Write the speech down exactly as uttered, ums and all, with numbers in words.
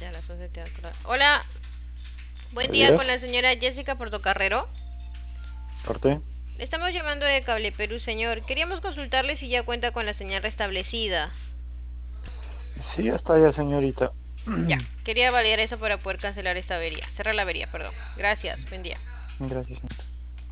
a las once teatro. Hola, buen Buenos día con la días. señora Jessica Portocarrero. Parte. Le estamos llamando de Cable Perú, señor. Queríamos consultarle si ya cuenta con la señal restablecida. Sí, está ya, señorita. Ya, quería validar eso para poder cancelar esta avería. Cerrar la avería, perdón. Gracias, buen día. Gracias, señorita.